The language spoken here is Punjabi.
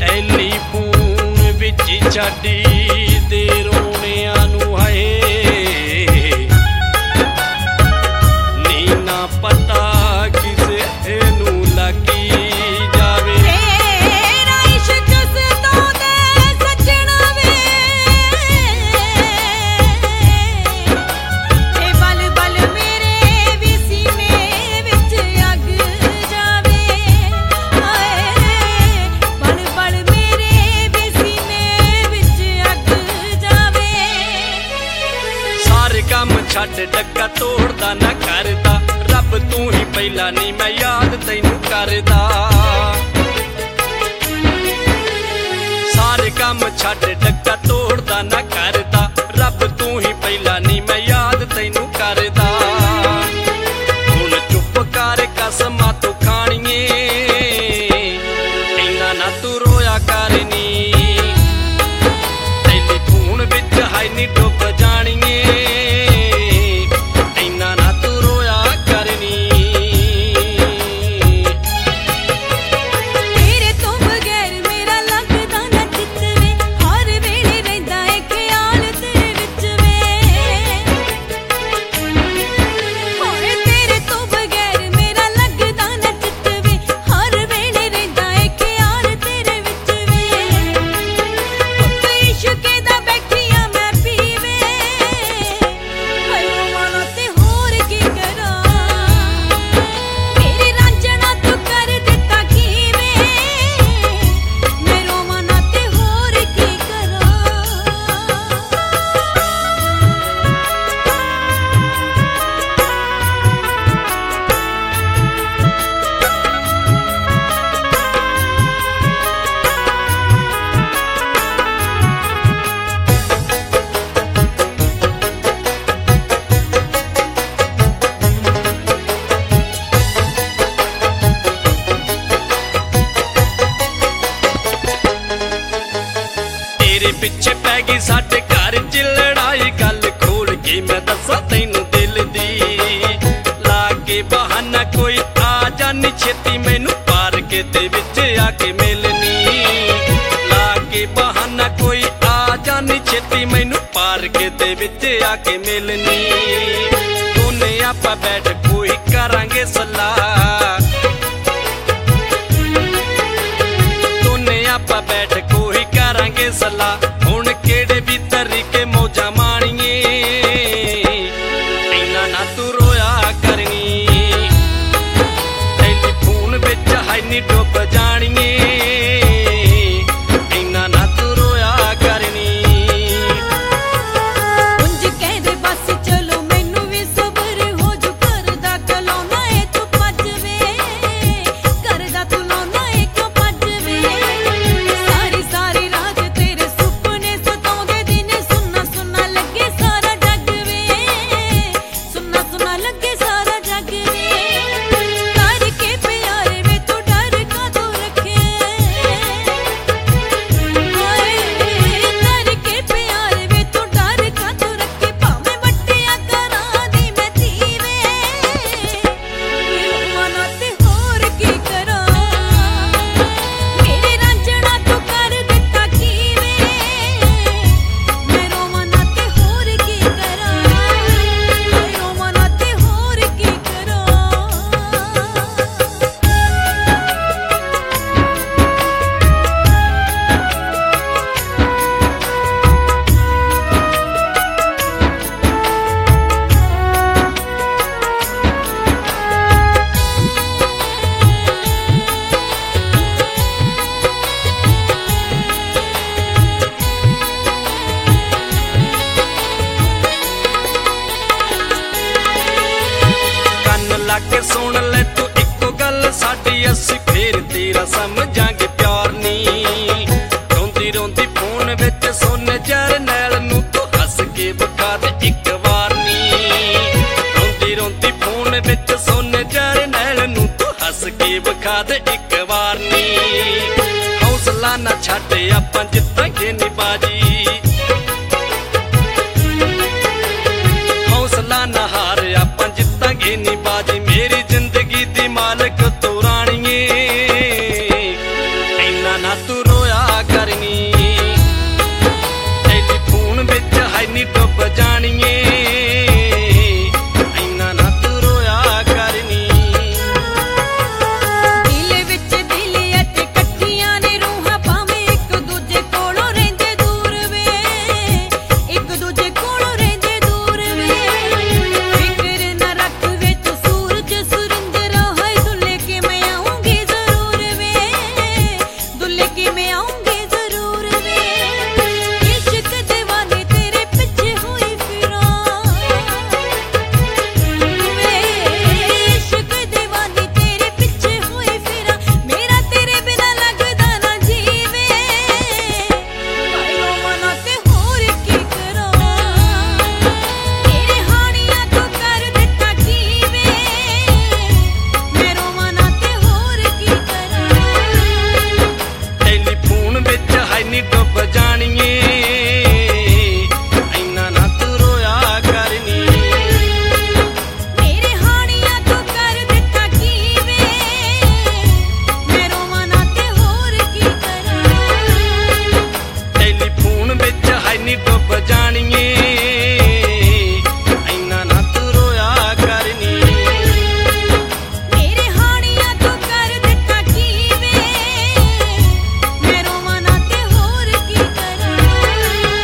ਟੈਲੀਫੋਨ ਵਿੱਚ ਛੱਡੀ ਦੇ ਰੋਣਿਆਂ ਨੂੰ ਹਾਏ ਨੀ ਨਾ ਪਤਾ ਕਿਸੇ ਨੂੰ ਲੱਗੀ ਜਾਵੇ। ਤੇਰਾ ਇਸ਼ਕ ਸਦੋਂ ਦੇ ਸੱਜਣਾ ਵੇ ਤੇ ਬਲ ਬਲ ਮੇਰੇ ਵੀ ਸੀਨੇ ਵਿੱਚ ਅੱਗ ਜਾਵੇ ਹਾਏ ਬਲ ਬਲ ਮੇਰੇ ਵੀ ਸੀਨੇ ਵਿੱਚ ਅੱਗ ਜਾਵੇ। ਸਾਰੇ ਕੰਮ ਛੱਡ ਡੱਕਾ ਤੋੜਦਾ ਨਾ ਕਰਦਾ ਰੱਬ ਤੂੰ ਹੀ ਪਹਿਲਾਂ ਨੀ ਮੈਂ ਯਾਦ ਤੈਨੂੰ ਕਰਦਾ। ਸਾਰੇ ਕੰਮ ਛੱਡ ਡੱਕਾ ਤੋੜਦਾ ਨਾ ਕਰਦਾ ਰੱਬ ਤੂੰ ਹੀ ਪਹਿਲਾਂ ਨੀ ਮੈਂ ਯਾਦ ਤੈਨੂੰ ਕਰਦਾ। ਹੁਣ ਚੁੱਪ ਕਰ ਕਸਮਾਂ ਤੋਂ ਖਾਣੀਏ ਇੰਨਾ ਨਾ ਤੂੰ ਰੋਇਆ ਕਰਨੀ ਟੈਲੀਫੋਨ ਵਿੱਚ ਹਾਈ ਨੀ ਡੁੱਬ ਜਾਣੀਏ ਇੰਨਾ ਨਾ ਤੂੰ ਰੋਇਆ ਕਰਨੀ। ਤੇਰੇ ਤੋਂ ਬਗੈਰ ਮੇਰਾ ਲੱਗਦਾ ਨਾ ਚਿੱਤ ਵੇ ਹਰ ਵੇਲੇ ਰਹਿੰਦਾ ਏ ਖਿਆਲ ਤੇਰੇ ਵਿੱਚ ਵੇ ਹੋਏ ਤੇਰੇ ਤੋਂ ਬਗੈਰ ਮੇਰਾ ਲੱਗਦਾ ਨਾ ਚਿੱਤ ਵੇ ਹਰ ਵੇਲੇ ਰਹਿੰਦਾ ਏ ਖਿਆਲ ਤੇਰੇ ਵਿੱਚ ਵੇ। ਪੁੱਤ ਇਸ਼ਕੇ ਦਾ ਬੈਠੀਆਂ ਮੈਂ ਪੀਵੇ ਹਾਏ ਮਾਨਾ ਤੇ ਹੋਰ ਕੀ ਕਰਾਂ ਮੇਰੇ ਰਾਂਝਣਾ ਤੂੰ ਕਰ ਦਿੱਤਾ ਕਿਵੇਂ ਮੈਂ ਰੋਵਾਂ ਨਾ ਤੇ ਹੋਰ ਕੀ ਕਰਾਂ। ਤੇਰੇ ਪਿੱਛੇ ਪੈ ਗਈ ਸਾਡੇ ਘਰ ਚ ਲੜਾਈ ਗੱਲ ਖੋਲ ਕੇ ਮੈਂ ਦੱਸਾਂ ਤੈਨੂੰ ਦਿਲ ਦੀ ਲਾ ਕੇ ਬਹਾਨਾ ਕੋਈ ਆ ਜਾਨੀ ਛੇਤੀ ਮੈਨੂੰ ਪਾਰਕ ਦੇ ਵਿੱਚ ਆ ਕੇ ਮਿਲਣੀ ਲਾ ਕੇ ਬਹਾਨਾ ਕੋਈ ਆ ਜਾਨੀ ਛੇਤੀ ਮੈਨੂੰ ਪਾਰਕ ਦੇ ਵਿੱਚ ਆ ਕੇ ਮਿਲਣੀ ਦੋਨੇ ਆਪਾਂ ਬੈਠ ਕੋਈ ਕਰਾਂਗੇ ਸਲਾਹ ਦੋਨੇ ਆਪਾਂ ਬੈਠ ਕੋਈ ਕਰਾਂਗੇ ਸਲਾਹ ਹੁਣ ਕਿਹੜੇ ਵੀ ਤਰੀਕੇ ਮੌਜਾਂ ਮਾਣੀਏ ਇੰਨਾ ਨਾ ਤੂੰ ਰੋਇਆ ਕਰਨੀ ਟੈਲੀਫੋਨ ਵਿੱਚ ਹਾਈ ਨੀ ਡੁੱਬ ਜਾਣੀਏ ਇੰਨਾ ਨਾ ਤੂੰ ਰੋਇਆ ਕਰਨੀ। ਉਂਝ ਕਹਿੰਦੇ ਬਸ ਚਲੋ ਮੈਨੂੰ ਵੀ ਸਬਰ ਹੋ ਜੂ ਕਰਦਾ ਕਲਾਉਣਾ ਏ ਤੂੰ ਭੱਜ ਵੇ ਕਰਦਾ ਤੂੰ ਲਾਉਣਾ ਏ ਕਿਉਂ ਭੱਜ ਵੇ ਸਾਰੀ ਸਾਰੀ ਰਾਤ ਤੇਰੇ ਸੁਪਨੇ ਸਤਾਉਂਦੇ ਦਿਨ ਸੁੰਨਾ ਸੁੰਨਾ ਲੱਗੇ ਸਾਰਾ ਜੱਗ ਵੇ ਸੁੰਨਾ ਸੁੰਨਾ ਲੱਗੇ ਸਾਰਾ ਜੱਗ ਵੇ ਕਰਕੇ ਪਿਆਰੇ ਵੇ ਤੂੰ ਡਰ ਕਾਹਤੋਂ ਰੱਖੇ ਹਾਏ ਕਰਕੇ ਪਿਆਰੇ ਵੇ ਤੂੰ ਡਰ ਕਾਹਤੋਂ ਰੱਖੇ ਭਾਵੇਂ ਵੱਟਿਆ ਕਰਾਂ ਦੀ ਮੈਂ ਧੀਵੇ ਮਨਾਂ ਤੇ ਹੋਰ ਕੀ ਕਰਾਂ ਮੇਰੇ ਰਾਂਝਣਾ ਤੂੰ ਕਰ ਦਿੱਤਾ ਕਿਵੇਂ ਮੈਂ ਰੋਵਾਂ ਨਾ ਤੇ ਹੋਰ ਕੀ ਕਰਾਂ ਮੈਂ ਰੋਵਾਂ ਨਾ ਤੇ ਹੋਰ ਕੀ ਕਰਾਂ। ਕੰਨ ਲਾ ਕੇ ਸੁਣ ਲੈ ਤੂੰ ਇੱਕੋ ਗੱਲ ਸਾਡੀ ਅਸੀਂ ਫੇਰ ਤੇਰਾ ਸਮਝਾਂਗੇ ਪਿਆਰ ਨੀ ਰੋਂਦੀ ਰੋਂਦੀ ਫੋਨ ਵਿੱਚ ਸੁਣ ਜਰਨੈਲ ਨੂੰ ਤੂੰ ਹੱਸ ਕੇ ਵਿਖਾ ਦੇ ਇੱਕ ਵਾਰ ਨੀ ਰੋਂਦੀ ਰੋਂਦੀ ਫੋਨ ਵਿੱਚ ਸੁਣ ਜਰਨੈਲ ਨੂੰ ਤੂੰ ਹੱਸ ਕੇ ਵਿਖਾ ਦੇ ਇੱਕ ਵਾਰ ਨੀ ਹੌਸਲਾ ਨਾ ਛੱਡ ਆਪਾਂ ਜਿੱਤਾਂਗੇ ਨੀ ਬਾਜੀ ਹੌਸਲਾ ਨਾ ਹਾਰ ਆਪਾਂ ਜਿੱਤਾਂਗੇ ਨੀ ਬਾਜੀ ਮੇਰੀ ਜ਼ਿੰਦਗੀ ਦੀ ਮਾਲਕ ਤੂੰ ਰਾਣੀਏ ਇੰਨਾ ਨਾ ਤੂੰ ਰੋਇਆ ਨੀ ਡੁੱਬ ਜਾਣੀਏ